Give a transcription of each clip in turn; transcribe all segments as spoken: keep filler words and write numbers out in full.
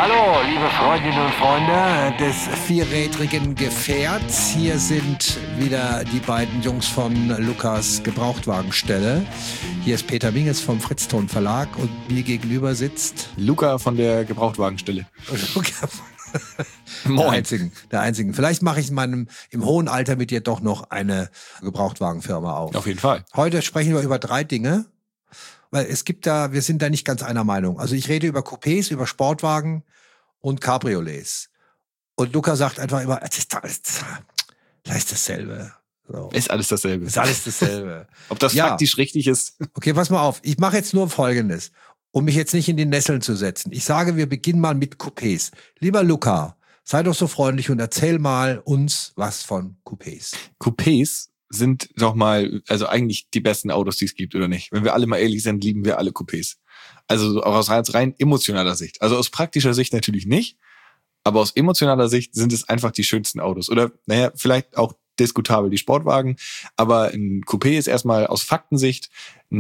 Hallo, liebe Freundinnen und Freunde des vierrädrigen Gefährts. Hier sind wieder die beiden Jungs von Lukas Gebrauchtwagenstelle. Hier ist Peter Minges vom Fritzton Verlag und mir gegenüber sitzt Luca von der Gebrauchtwagenstelle. Luca von der einzigen, der einzigen. Vielleicht mache ich in meinem, im hohen Alter mit dir doch noch eine Gebrauchtwagenfirma auf. Auf jeden Fall. Heute sprechen wir über drei Dinge. Weil es gibt da, wir sind da nicht ganz einer Meinung. Also ich rede über Coupés, über Sportwagen und Cabriolets. Und Luca sagt einfach immer, es ist alles, das ist dasselbe. So. Ist alles dasselbe. Ist alles dasselbe. Ob das ja. faktisch richtig ist? Okay, pass mal auf. Ich mache jetzt nur Folgendes, um mich jetzt nicht in die Nesseln zu setzen. Ich sage, wir beginnen mal mit Coupés. Lieber Luca, sei doch so freundlich und erzähl mal uns was von Coupés. Coupés sind doch mal, also eigentlich die besten Autos, die es gibt, oder nicht? Wenn wir alle mal ehrlich sind, lieben wir alle Coupés. Also auch aus rein emotionaler Sicht. Also aus praktischer Sicht natürlich nicht, aber aus emotionaler Sicht sind es einfach die schönsten Autos. Oder, naja, vielleicht auch diskutabel die Sportwagen, aber ein Coupé ist erstmal aus Faktensicht,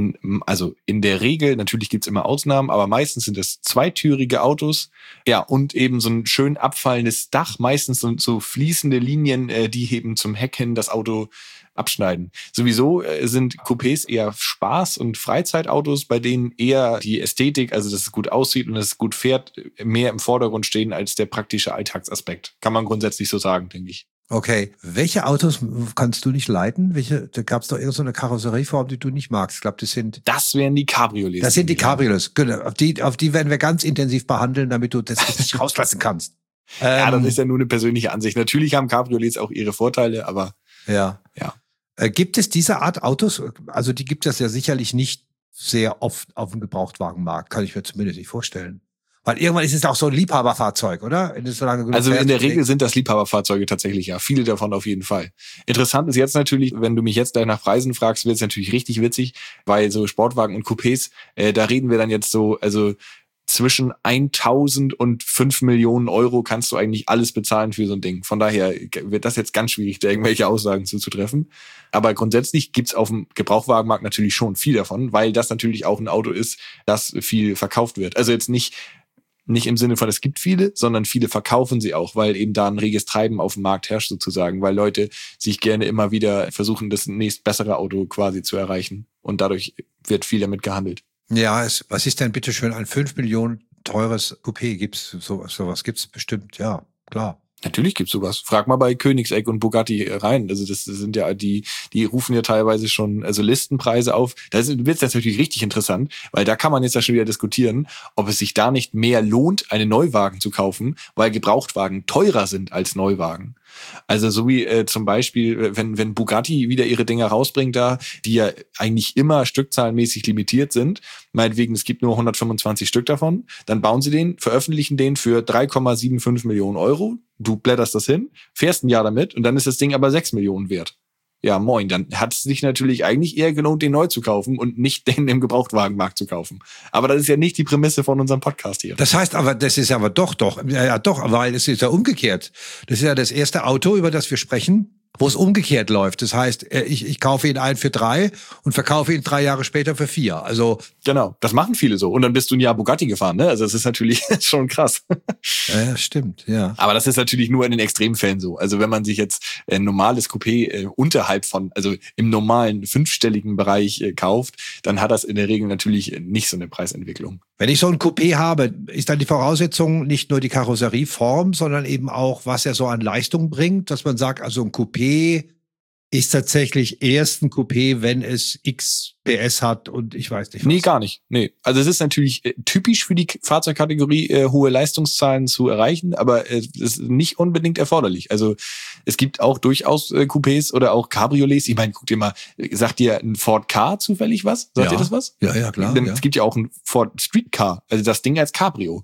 also in der Regel, natürlich gibt's immer Ausnahmen, aber meistens sind es zweitürige Autos, ja, und eben so ein schön abfallendes Dach, meistens so, so fließende Linien, die eben zum Heck hin das Auto abschneiden. Sowieso sind Coupés eher Spaß- und Freizeitautos, bei denen eher die Ästhetik, also dass es gut aussieht und dass es gut fährt, mehr im Vordergrund stehen als der praktische Alltagsaspekt. Kann man grundsätzlich so sagen, denke ich. Okay, welche Autos kannst du nicht leiten? Welche, da gab es doch irgendeine Karosserieform, die du nicht magst. Ich glaube, das sind... Das wären die Cabriolets. Das sind die Cabriolets, genau. Auf die, auf die werden wir ganz intensiv behandeln, damit du das nicht rauslassen kannst. Ja, ähm, das ist ja nur eine persönliche Ansicht. Natürlich haben Cabriolets auch ihre Vorteile, aber... Ja. Ja. Äh, gibt es diese Art Autos? Also die gibt es ja sicherlich nicht sehr oft auf dem Gebrauchtwagenmarkt. Kann ich mir zumindest nicht vorstellen. Weil irgendwann ist es auch so ein Liebhaberfahrzeug, oder? So lange also in der Regel sind das Liebhaberfahrzeuge tatsächlich, ja. Viele davon auf jeden Fall. Interessant ist jetzt natürlich, wenn du mich jetzt gleich nach Preisen fragst, wird es natürlich richtig witzig, weil so Sportwagen und Coupés, äh, da reden wir dann jetzt so, also zwischen eintausend und fünf Millionen Euro kannst du eigentlich alles bezahlen für so ein Ding. Von daher wird das jetzt ganz schwierig, da irgendwelche Aussagen zuzutreffen. Aber grundsätzlich gibt's auf dem Gebrauchtwagenmarkt natürlich schon viel davon, weil das natürlich auch ein Auto ist, das viel verkauft wird. Also jetzt nicht Nicht im Sinne von, es gibt viele, sondern viele verkaufen sie auch, weil eben da ein reges Treiben auf dem Markt herrscht sozusagen, weil Leute sich gerne immer wieder versuchen, das nächst bessere Auto quasi zu erreichen. Und dadurch wird viel damit gehandelt. Ja, es, was ist denn bitte schön ein fünf Millionen teures Coupé? Gibt's so, sowas gibt's bestimmt, ja, klar. Natürlich gibt's sowas. Frag mal bei Koenigsegg und Bugatti rein. Also das sind ja die, die rufen ja teilweise schon also Listenpreise auf. Da wird's jetzt natürlich richtig interessant, weil da kann man jetzt ja schon wieder diskutieren, ob es sich da nicht mehr lohnt, einen Neuwagen zu kaufen, weil Gebrauchtwagen teurer sind als Neuwagen. Also so wie äh, zum Beispiel, wenn wenn Bugatti wieder ihre Dinger rausbringt da, die ja eigentlich immer stückzahlenmäßig limitiert sind, meinetwegen, es gibt nur hundertfünfundzwanzig Stück davon, dann bauen sie den, veröffentlichen den für drei Komma fünfundsiebzig Millionen Euro, du blätterst das hin, fährst ein Jahr damit und dann ist das Ding aber sechs Millionen wert. Ja, moin, dann hat es sich natürlich eigentlich eher gelohnt, den neu zu kaufen und nicht den im Gebrauchtwagenmarkt zu kaufen. Aber das ist ja nicht die Prämisse von unserem Podcast hier. Das heißt aber, das ist aber doch, doch, ja doch, weil es ist ja umgekehrt. Das ist ja das erste Auto, über das wir sprechen, wo es umgekehrt läuft. Das heißt, ich, ich kaufe ihn ein für drei und verkaufe ihn drei Jahre später für vier. Also genau, das machen viele so. Und dann bist du ein Jahr Bugatti gefahren, ne? Also das ist natürlich schon krass. Ja, stimmt, ja. Aber das ist natürlich nur in den Extremfällen so. Also wenn man sich jetzt ein normales Coupé äh, unterhalb von, also im normalen fünfstelligen Bereich äh, kauft, dann hat das in der Regel natürlich nicht so eine Preisentwicklung. Wenn ich so ein Coupé habe, ist dann die Voraussetzung nicht nur die Karosserieform, sondern eben auch, was er so an Leistung bringt, dass man sagt, also ein Coupé ist tatsächlich erst ein Coupé, wenn es X P S hat und ich weiß nicht was. Nee, gar nicht. Nee. Also es ist natürlich äh, typisch für die Fahrzeugkategorie, äh, hohe Leistungszahlen zu erreichen, aber es äh, ist nicht unbedingt erforderlich. Also es gibt auch durchaus äh, Coupés oder auch Cabriolets. Ich meine, guck dir mal, sagt dir ein Ford Ka zufällig was? Sagt ja. dir das was? Ja, ja, klar. Denn ja. Es gibt ja auch ein Ford Street Car, also das Ding als Cabrio.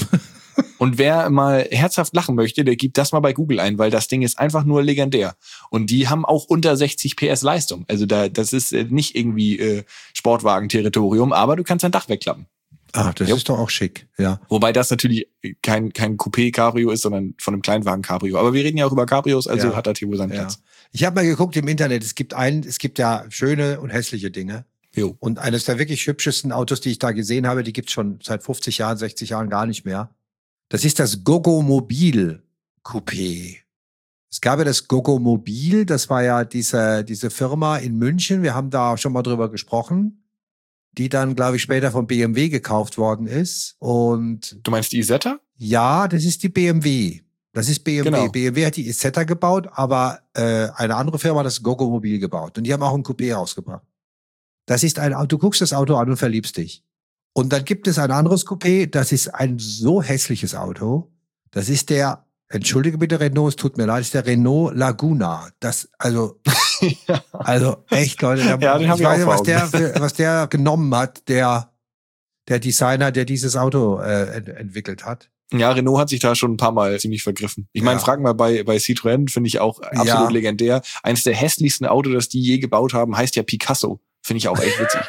Und wer mal herzhaft lachen möchte, der gibt das mal bei Google ein, weil das Ding ist einfach nur legendär. Und die haben auch unter sechzig P S Leistung. Also da, das ist nicht irgendwie äh, Sportwagen-Territorium, aber du kannst dein Dach wegklappen. Ah, das jo. ist doch auch schick, ja. Wobei das natürlich kein kein Coupé-Cabrio ist, sondern von einem Kleinwagen-Cabrio. Aber wir reden ja auch über Cabrios, also ja. hat das hier wohl seinen ja. Platz. Ich habe mal geguckt im Internet, es gibt ein, es gibt ja schöne und hässliche Dinge. Jo. Und eines der wirklich hübschesten Autos, die ich da gesehen habe, die gibt's schon seit fünfzig Jahren, sechzig Jahren gar nicht mehr. Das ist das Gogomobil Coupé. Es gab ja das Gogomobil, das war ja diese, diese Firma in München, wir haben da schon mal drüber gesprochen, die dann, glaube ich, später von B M W gekauft worden ist. Und Du meinst die Isetta? ja, das ist die B M W. Das ist B M W. Genau. B M W hat die Isetta gebaut, aber äh, eine andere Firma hat das Gogomobil gebaut. Und die haben auch ein Coupé rausgebracht. Das ist ein Auto, du guckst das Auto an und verliebst dich. Und dann gibt es ein anderes Coupé, das ist ein so hässliches Auto. Das ist der, entschuldige bitte Renault, es tut mir leid, das ist der Renault Laguna. Das, also, Ja. also echt, Leute, der, Ja, den hab ich ich weiß nicht, auch was vor der, Augen. für- was der genommen hat, der, der Designer, der dieses Auto äh, ent entwickelt hat. Ja, Renault hat sich da schon ein paar Mal ziemlich vergriffen. Ich meine, Ja. frag mal bei, bei Citroën, finde ich auch absolut Ja. legendär. Eines der hässlichsten Autos, das die je gebaut haben, heißt ja Picasso. Finde ich auch echt witzig.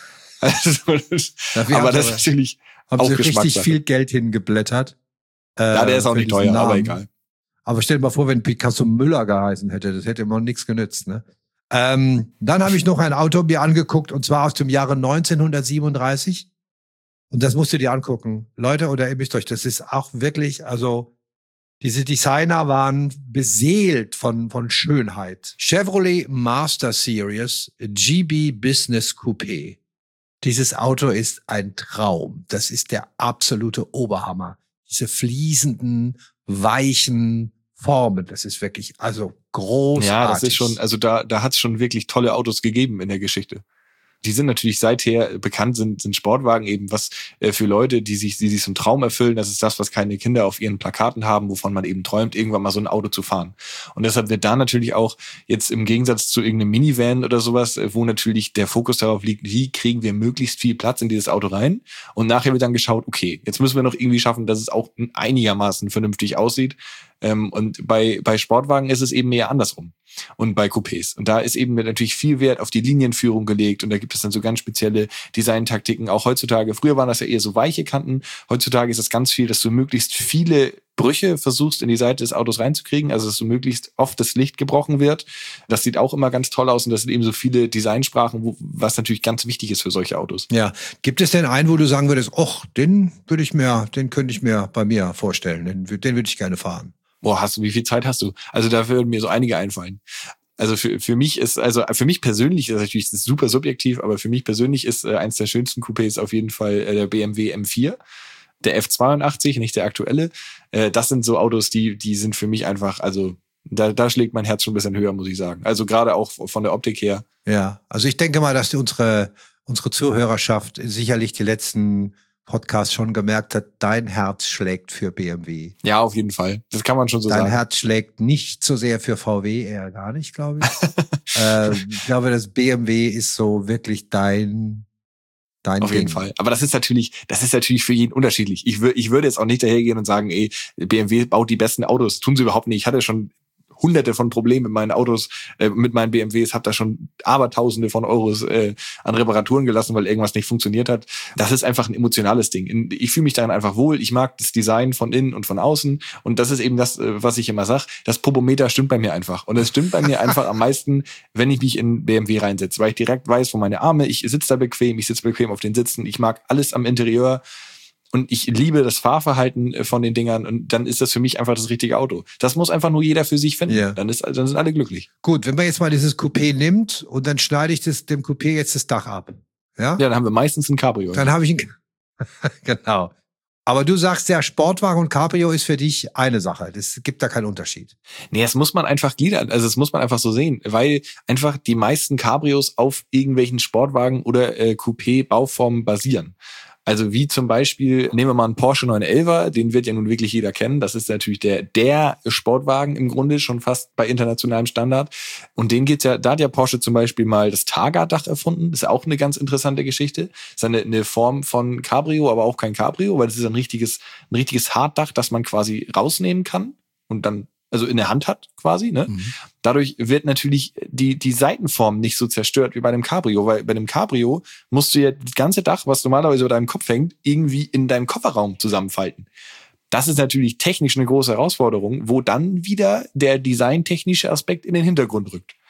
Also, das, Dafür aber haben das sie- ist natürlich Haben auch sie richtig Geschmackssache. viel Geld hingeblättert. Äh, Ja, der ist auch für nicht diesen teuer, aber Namen. egal. Aber stell dir mal vor, wenn Picasso Müller geheißen hätte, das hätte immer nichts genützt. Ne? Ähm, dann habe ich noch ein Auto mir angeguckt, und zwar aus dem Jahre neunzehnhundertsiebenunddreißig. Und das musst du dir angucken. Leute, oder ihr müsst euch, das ist auch wirklich, also diese Designer waren beseelt von, von Schönheit. Chevrolet Master Series G B Business Coupé. Dieses Auto ist ein Traum. Das ist der absolute Oberhammer. Diese fließenden, weichen Formen, das ist wirklich, also großartig. Ja, das ist schon, also da, da hat es schon wirklich tolle Autos gegeben in der Geschichte. Die sind natürlich seither bekannt, sind, sind Sportwagen eben was äh, für Leute, die sich, die sich so einen Traum erfüllen. Das ist das, was keine Kinder auf ihren Plakaten haben, wovon man eben träumt, irgendwann mal so ein Auto zu fahren. Und deshalb wird da natürlich auch jetzt im Gegensatz zu irgendeinem Minivan oder sowas, äh, wo natürlich der Fokus darauf liegt, wie kriegen wir möglichst viel Platz in dieses Auto rein. Und nachher wird dann geschaut, okay, jetzt müssen wir noch irgendwie schaffen, dass es auch einigermaßen vernünftig aussieht. Ähm, und bei, bei Sportwagen ist es eben eher andersrum. Und bei Coupés. Und da ist eben natürlich viel Wert auf die Linienführung gelegt. Und da gibt es dann so ganz spezielle Designtaktiken. Auch heutzutage, früher waren das ja eher so weiche Kanten. Heutzutage ist es ganz viel, dass du möglichst viele Brüche versuchst, in die Seite des Autos reinzukriegen. Also, dass so möglichst oft das Licht gebrochen wird. Das sieht auch immer ganz toll aus. Und das sind eben so viele Designsprachen, wo, was natürlich ganz wichtig ist für solche Autos. Ja. Gibt es denn einen, wo du sagen würdest, och, den würde ich mir, den könnte ich mir bei mir vorstellen. Den, wür- den würde ich gerne fahren. Boah, hast du, wie viel Zeit hast du? Also da würden mir so einige einfallen. Also für, für mich ist, also für mich persönlich, das ist natürlich das ist super subjektiv, aber für mich persönlich ist äh, eins der schönsten Coupés auf jeden Fall äh, der B M W M vier. Der F zweiundachtzig, nicht der aktuelle. Äh, das sind so Autos, die, die sind für mich einfach, also da, da schlägt mein Herz schon ein bisschen höher, muss ich sagen. Also gerade auch von der Optik her. Ja. Also ich denke mal, dass unsere, unsere Zuhörerschaft sicherlich die letzten Podcasts schon gemerkt hat, dein Herz schlägt für B M W. Ja, auf jeden Fall. Das kann man schon so Dein sagen. Herz schlägt nicht so sehr für V W, eher gar nicht, glaube ich. äh, ich glaube, das B M W ist so wirklich dein, dein Auf Ding. jeden Fall. Aber das ist natürlich, das ist natürlich für jeden unterschiedlich. Ich, wür, ich würde jetzt auch nicht dahergehen und sagen, ey, B M W baut die besten Autos. Tun sie überhaupt nicht. Ich hatte schon hunderte von Problemen mit meinen Autos, äh, mit meinen B M Ws, habe da schon abertausende von Euros äh, an Reparaturen gelassen, weil irgendwas nicht funktioniert hat. Das ist einfach ein emotionales Ding. Ich fühle mich darin einfach wohl. Ich mag das Design von innen und von außen. Und das ist eben das, was ich immer sage. Das Popometer stimmt bei mir einfach. Und es stimmt bei mir einfach am meisten, wenn ich mich in B M W reinsetze, weil ich direkt weiß, wo meine Arme, ich sitze da bequem, ich sitze bequem auf den Sitzen, ich mag alles am Interieur. Und ich liebe das Fahrverhalten von den Dingern und dann ist das für mich einfach das richtige Auto. Das muss einfach nur jeder für sich finden. Ja. Dann, ist, dann sind alle glücklich. Gut, wenn man jetzt mal dieses Coupé nimmt und dann schneide ich das, dem Coupé jetzt das Dach ab. Ja? Ja, dann haben wir meistens ein Cabrio. Dann habe ich ein, genau. Aber du sagst ja, Sportwagen und Cabrio ist für dich eine Sache. Es gibt da keinen Unterschied. Nee, das muss man einfach gliedern. Also das muss man einfach so sehen, weil einfach die meisten Cabrios auf irgendwelchen Sportwagen oder äh, Coupé-Bauformen basieren. Also wie zum Beispiel, nehmen wir mal einen Porsche neun elfer, den wird ja nun wirklich jeder kennen. Das ist natürlich der der Sportwagen im Grunde, schon fast bei internationalem Standard. Und den geht's ja, da hat ja Porsche zum Beispiel mal das Targa-Dach erfunden. Das ist auch eine ganz interessante Geschichte. Das ist eine, eine Form von Cabrio, aber auch kein Cabrio, weil das ist ein richtiges, ein richtiges Hartdach, das man quasi rausnehmen kann und dann also in der Hand hat quasi, ne? Mhm. Dadurch wird natürlich die, die Seitenform nicht so zerstört wie bei einem Cabrio, weil bei einem Cabrio musst du ja das ganze Dach, was normalerweise über deinem Kopf hängt, irgendwie in deinem Kofferraum zusammenfalten. Das ist natürlich technisch eine große Herausforderung, wo dann wieder der designtechnische Aspekt in den Hintergrund rückt.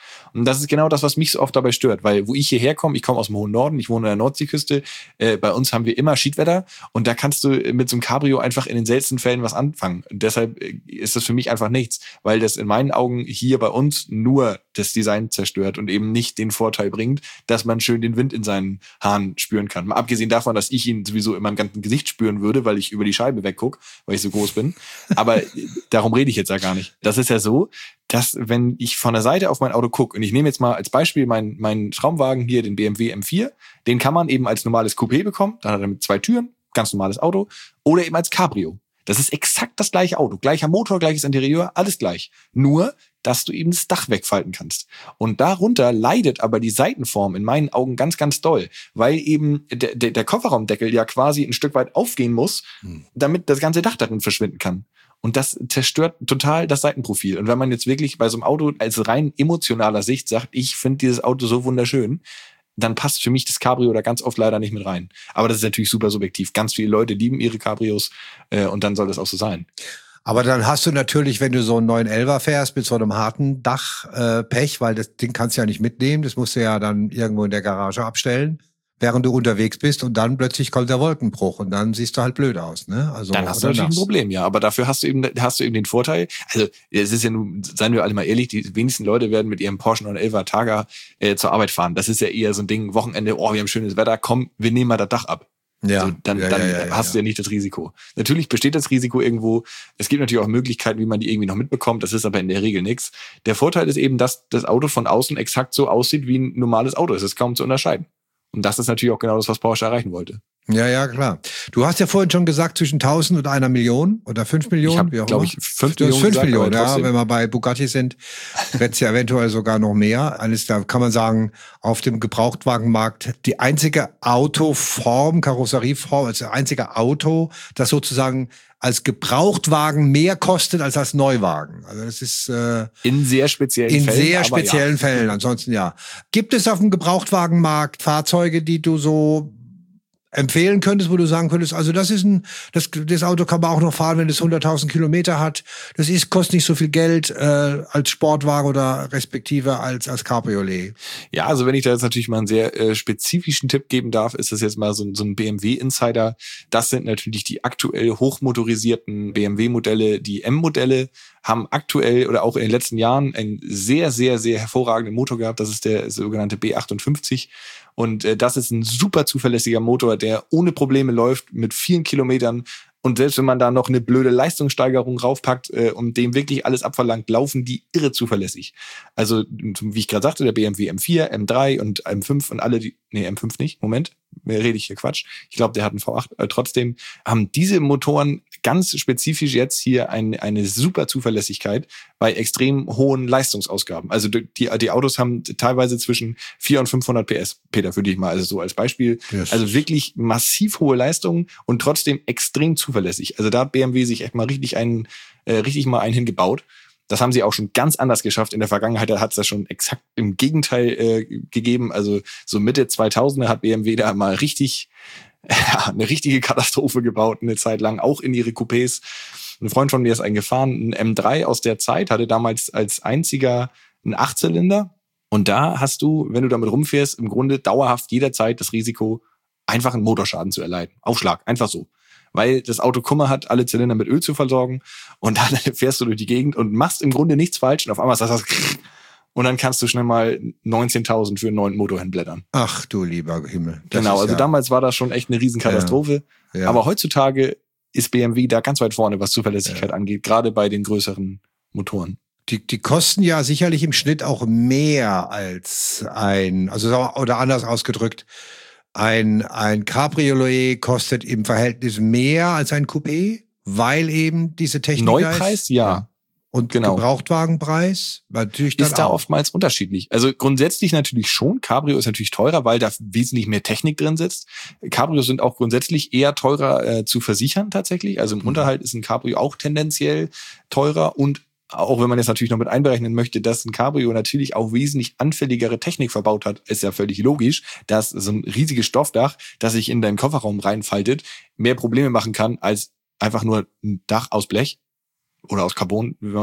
Und das ist genau das, was mich so oft dabei stört, weil wo ich hierher komme, ich komme aus dem hohen Norden, ich wohne an der Nordseeküste, äh, bei uns haben wir immer Schiedwetter und da kannst du mit so einem Cabrio einfach in den seltensten Fällen was anfangen. Und deshalb ist das für mich einfach nichts, weil das in meinen Augen hier bei uns nur das Design zerstört und eben nicht den Vorteil bringt, dass man schön den Wind in seinen Haaren spüren kann. Mal abgesehen davon, dass ich ihn sowieso in meinem ganzen Gesicht spüren würde, weil ich über die Scheibe weggucke, weil ich so groß bin. Aber darum rede ich jetzt ja gar nicht. Das ist ja so, dass wenn ich von der Seite auf mein Auto gucke, und ich nehme jetzt mal als Beispiel meinen, meinen Traumwagen hier, den B M W M vier, den kann man eben als normales Coupé bekommen, dann hat er mit zwei Türen, ganz normales Auto, oder eben als Cabrio. Das ist exakt das gleiche Auto, gleicher Motor, gleiches Interieur, alles gleich. Nur, dass du eben das Dach wegfalten kannst. Und darunter leidet aber die Seitenform in meinen Augen ganz, ganz doll, weil eben der, der, der Kofferraumdeckel ja quasi ein Stück weit aufgehen muss, damit das ganze Dach darin verschwinden kann. Und das zerstört total das Seitenprofil. Und wenn man jetzt wirklich bei so einem Auto als rein emotionaler Sicht sagt, ich finde dieses Auto so wunderschön, dann passt für mich das Cabrio da ganz oft leider nicht mit rein. Aber das ist natürlich super subjektiv. Ganz viele Leute lieben ihre Cabrios äh, und dann soll das auch so sein. Aber dann hast du natürlich, wenn du so einen neun elfer fährst mit so einem harten Dach, äh, Pech, weil das Ding kannst du ja nicht mitnehmen. Das musst du ja dann irgendwo in der Garage abstellen, während du unterwegs bist und dann plötzlich kommt der Wolkenbruch und dann siehst du halt blöd aus, ne? Also dann hast du natürlich nass. Ein Problem, ja. Aber dafür hast du eben, hast du eben den Vorteil. Also es ist ja nun, seien wir alle mal ehrlich, die wenigsten Leute werden mit ihrem Porsche neun elfer Targa äh, zur Arbeit fahren. Das ist ja eher so ein Ding, Wochenende, oh, wir haben schönes Wetter, komm, wir nehmen mal das Dach ab. Ja, also dann, ja, dann ja, ja, hast ja. du ja nicht das Risiko. Natürlich besteht das Risiko irgendwo. Es gibt natürlich auch Möglichkeiten, wie man die irgendwie noch mitbekommt. Das ist aber in der Regel nichts. Der Vorteil ist eben, dass das Auto von außen exakt so aussieht, wie ein normales Auto. Es ist kaum zu unterscheiden. Und das ist natürlich auch genau das, was Porsche erreichen wollte. Ja, ja, klar. Du hast ja vorhin schon gesagt, zwischen tausend und einer Million oder fünf Millionen. Ich habe, glaube ich, fünf Millionen. fünf Millionen, ja. Wenn wir bei Bugatti sind, wird es ja eventuell sogar noch mehr. Alles da kann man sagen, auf dem Gebrauchtwagenmarkt die einzige Autoform, Karosserieform, also einzige Auto, das sozusagen als Gebrauchtwagen mehr kostet als als Neuwagen. Also das ist äh, in sehr speziellen in Fällen. In sehr speziellen ja. Fällen. Ansonsten ja. Gibt es auf dem Gebrauchtwagenmarkt Fahrzeuge, die du so empfehlen könntest, wo du sagen könntest, also das ist ein, das, das Auto kann man auch noch fahren, wenn es hunderttausend Kilometer hat. Das ist, kostet nicht so viel Geld äh, als Sportwagen oder respektive als als Cabriolet. Ja, also wenn ich da jetzt natürlich mal einen sehr äh, spezifischen Tipp geben darf, ist das jetzt mal so, so ein B M W-Insider. Das sind natürlich die aktuell hochmotorisierten B M W-Modelle. Die M-Modelle haben aktuell oder auch in den letzten Jahren einen sehr, sehr, sehr hervorragenden Motor gehabt. Das ist der sogenannte B achtundfünfzig. Und äh, das ist ein super zuverlässiger Motor, der ohne Probleme läuft, mit vielen Kilometern. Und selbst wenn man da noch eine blöde Leistungssteigerung raufpackt äh, und dem wirklich alles abverlangt, laufen die irre zuverlässig. Also, wie ich gerade sagte, der B M W M vier, M drei und M fünf und alle die, nee, M fünf nicht, Moment, mehr rede ich hier Quatsch. Ich glaube, der hat einen V acht. Äh, trotzdem haben diese Motoren ganz spezifisch jetzt hier ein, eine super Zuverlässigkeit bei extrem hohen Leistungsausgaben. Also die, die Autos haben teilweise zwischen vierhundert und fünfhundert P S, Peter, würde ich mal also so als Beispiel. Yes. Also wirklich massiv hohe Leistungen und trotzdem extrem zuverlässig. Also da hat B M W sich echt mal richtig einen, äh, richtig mal einen hingebaut. Das haben sie auch schon ganz anders geschafft. In der Vergangenheit hat es das schon exakt im Gegenteil äh, gegeben. Also so Mitte zweitausender hat B M W da mal richtig, ja, eine richtige Katastrophe gebaut, eine Zeit lang, auch in ihre Coupés. Ein Freund von mir ist eingefahren, ein M drei aus der Zeit, hatte damals als einziger einen Achtzylinder. Und da hast du, wenn du damit rumfährst, im Grunde dauerhaft jederzeit das Risiko, einfach einen Motorschaden zu erleiden. Aufschlag, einfach so. Weil das Auto Kummer hat, alle Zylinder mit Öl zu versorgen und dann fährst du durch die Gegend und machst im Grunde nichts falsch und auf einmal sagst du und dann kannst du schnell mal neunzehntausend für einen neuen Motor hinblättern. Ach du lieber Himmel. Das genau, also ja. Damals war das schon echt eine Riesenkatastrophe. Ja. Ja. Aber heutzutage ist B M W da ganz weit vorne, was Zuverlässigkeit ja. angeht, gerade bei den größeren Motoren. Die, die kosten ja sicherlich im Schnitt auch mehr als ein, also oder anders ausgedrückt, Ein, ein Cabriolet kostet im Verhältnis mehr als ein Coupé, weil eben diese Technik Neupreis, ist. ja. Und genau. Gebrauchtwagenpreis natürlich dann ist da auch. Oftmals unterschiedlich. Also grundsätzlich natürlich schon. Cabrio ist natürlich teurer, weil da wesentlich mehr Technik drin sitzt. Cabrios sind auch grundsätzlich eher teurer äh, zu versichern tatsächlich. Also im mhm. Unterhalt ist ein Cabrio auch tendenziell teurer und auch wenn man jetzt natürlich noch mit einberechnen möchte, dass ein Cabrio natürlich auch wesentlich anfälligere Technik verbaut hat, ist ja völlig logisch, dass so ein riesiges Stoffdach, das sich in deinen Kofferraum reinfaltet, mehr Probleme machen kann als einfach nur ein Dach aus Blech oder aus Carbon, wenn man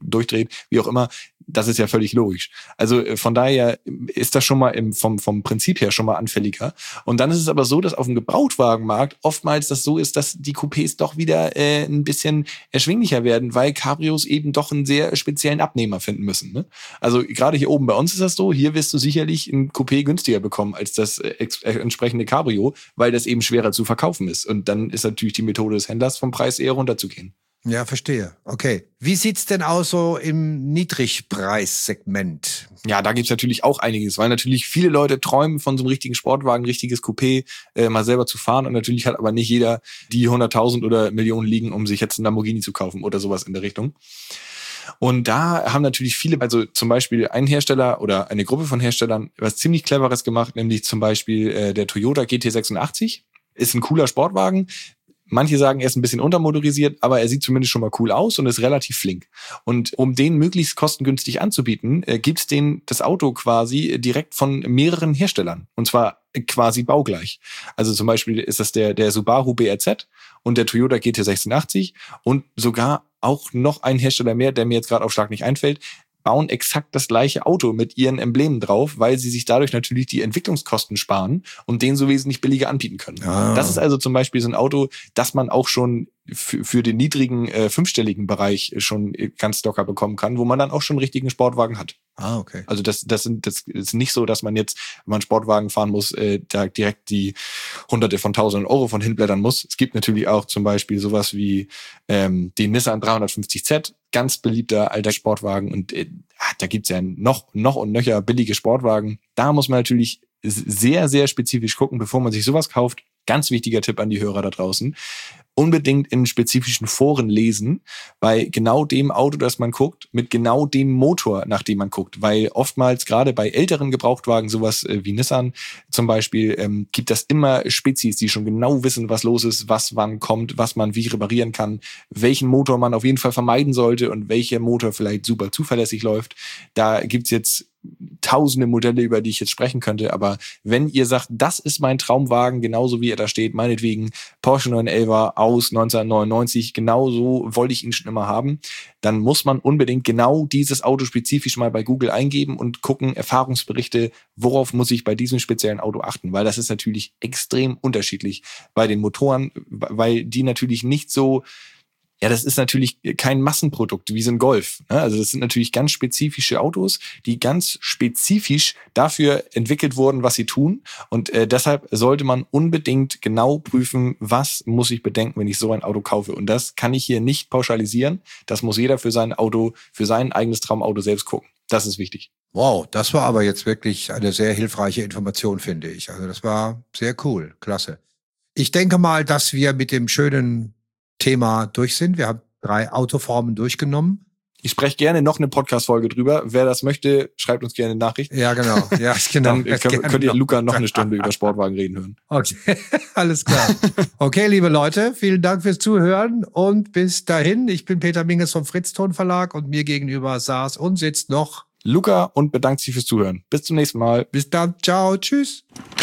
durchdreht, wie auch immer. Das ist ja völlig logisch. Also von daher ist das schon mal im, vom, vom Prinzip her schon mal anfälliger. Und dann ist es aber so, dass auf dem Gebrauchtwagenmarkt oftmals das so ist, dass die Coupés doch wieder äh, ein bisschen erschwinglicher werden, weil Cabrios eben doch einen sehr speziellen Abnehmer finden müssen. Ne? Also gerade hier oben bei uns ist das so, hier wirst du sicherlich ein Coupé günstiger bekommen als das äh, entsprechende Cabrio, weil das eben schwerer zu verkaufen ist. Und dann ist natürlich die Methode des Händlers, vom Preis eher runterzugehen. Ja, verstehe. Okay. Wie sieht's denn aus so im Niedrigpreissegment? Ja, da gibt's natürlich auch einiges, weil natürlich viele Leute träumen von so einem richtigen Sportwagen, richtiges Coupé, äh, mal selber zu fahren. Und natürlich hat aber nicht jeder die hunderttausend oder Millionen liegen, um sich jetzt einen Lamborghini zu kaufen oder sowas in der Richtung. Und da haben natürlich viele, also zum Beispiel ein Hersteller oder eine Gruppe von Herstellern was ziemlich Cleveres gemacht, nämlich zum Beispiel äh, der Toyota G T sechsundachtzig. Ist ein cooler Sportwagen. Manche sagen, er ist ein bisschen untermotorisiert, aber er sieht zumindest schon mal cool aus und ist relativ flink. Und um den möglichst kostengünstig anzubieten, äh, gibt's den das Auto quasi direkt von mehreren Herstellern. Und zwar quasi baugleich. Also zum Beispiel ist das der, der Subaru B R Z und der Toyota G T sechsundachtzig und sogar auch noch ein Hersteller mehr, der mir jetzt gerade auf Schlag nicht einfällt, bauen exakt das gleiche Auto mit ihren Emblemen drauf, weil sie sich dadurch natürlich die Entwicklungskosten sparen und den so wesentlich billiger anbieten können. Ah. Das ist also zum Beispiel so ein Auto, das man auch schon für, für den niedrigen äh, fünfstelligen Bereich schon ganz locker bekommen kann, wo man dann auch schon einen richtigen Sportwagen hat. Ah, okay. Also das, das, sind, das ist nicht so, dass man jetzt, wenn man Sportwagen fahren muss, äh, da direkt die Hunderte von Tausenden Euro von hinblättern muss. Es gibt natürlich auch zum Beispiel sowas wie ähm, den Nissan dreihundertfünfzig Z, ganz beliebter alter Sportwagen. Und äh, da gibt's ja noch, noch und nöcher billige Sportwagen. Da muss man natürlich sehr, sehr spezifisch gucken, bevor man sich sowas kauft. Ganz wichtiger Tipp an die Hörer da draußen. Unbedingt in spezifischen Foren lesen, bei genau dem Auto, das man guckt, mit genau dem Motor, nach dem man guckt. Weil oftmals, gerade bei älteren Gebrauchtwagen, sowas wie Nissan zum Beispiel, ähm, gibt das immer Spezies, die schon genau wissen, was los ist, was wann kommt, was man wie reparieren kann, welchen Motor man auf jeden Fall vermeiden sollte und welcher Motor vielleicht super zuverlässig läuft. Da gibt's jetzt tausende Modelle, über die ich jetzt sprechen könnte, aber wenn ihr sagt, das ist mein Traumwagen, genauso wie er da steht, meinetwegen Porsche neun elfer aus neunzehnhundertneunundneunzig, genauso wollte ich ihn schon immer haben, dann muss man unbedingt genau dieses Auto spezifisch mal bei Google eingeben und gucken, Erfahrungsberichte, worauf muss ich bei diesem speziellen Auto achten, weil das ist natürlich extrem unterschiedlich bei den Motoren, weil die natürlich nicht so. Ja, das ist natürlich kein Massenprodukt wie so ein Golf. Also das sind natürlich ganz spezifische Autos, die ganz spezifisch dafür entwickelt wurden, was sie tun. Und äh, deshalb sollte man unbedingt genau prüfen, was muss ich bedenken, wenn ich so ein Auto kaufe. Und das kann ich hier nicht pauschalisieren. Das muss jeder für sein Auto, für sein eigenes Traumauto selbst gucken. Das ist wichtig. Wow, das war aber jetzt wirklich eine sehr hilfreiche Information, finde ich. Also das war sehr cool. Klasse. Ich denke mal, dass wir mit dem schönen Thema durch sind. Wir haben drei Autoformen durchgenommen. Ich spreche gerne noch eine Podcast-Folge drüber. Wer das möchte, schreibt uns gerne eine Nachricht. Ja, genau. Ja, genau. Dann könnt, könnt ihr Luca noch eine Stunde über Sportwagen reden hören. Okay, alles klar. Okay, liebe Leute, vielen Dank fürs Zuhören und bis dahin. Ich bin Peter Minges vom Fritz-Ton Verlag und mir gegenüber saß und sitzt noch Luca und bedankt sich fürs Zuhören. Bis zum nächsten Mal. Bis dann. Ciao. Tschüss.